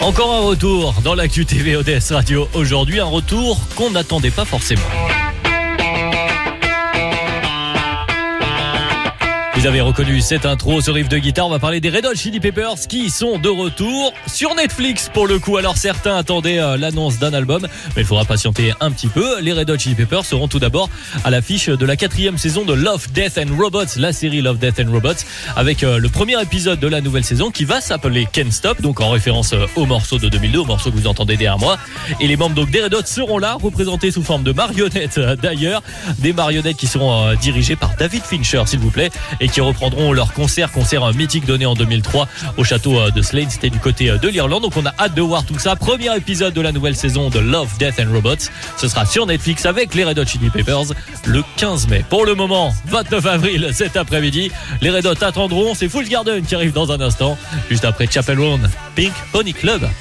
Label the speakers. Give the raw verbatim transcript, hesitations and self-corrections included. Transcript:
Speaker 1: Encore un retour dans l'actu T V O D S Radio. Aujourd'hui, un retour qu'on n'attendait pas forcément. Vous avez reconnu cette intro, ce riff de guitare. On va parler des Red Hot Chili Peppers qui sont de retour sur Netflix pour le coup. Alors certains attendaient euh, l'annonce d'un album, mais il faudra patienter un petit peu. Les Red Hot Chili Peppers seront tout d'abord à l'affiche de la quatrième saison de Love, Death and Robots, la série Love, Death and Robots, avec euh, le premier épisode de la nouvelle saison qui va s'appeler Can't Stop, donc en référence euh, au morceau de deux mille deux, au morceau que vous entendez derrière moi. Et les membres donc des Red Hot seront là, représentés sous forme de marionnettes euh, d'ailleurs, des marionnettes qui seront euh, dirigées par David Fincher, s'il vous plaît, et qui reprendront leur concert, concert mythique donné en deux mille trois au château de Slade, c'était du côté de l'Irlande. Donc on a hâte de voir tout ça. Premier épisode de la nouvelle saison de Love, Death and Robots. Ce sera sur Netflix avec les Red Hot Chili Peppers le quinze mai. Pour le moment, vingt-neuf avril cet après-midi, les Red Hot attendront. C'est Fool's Garden qui arrive dans un instant, juste après Chapel Roan, Pink Pony Club.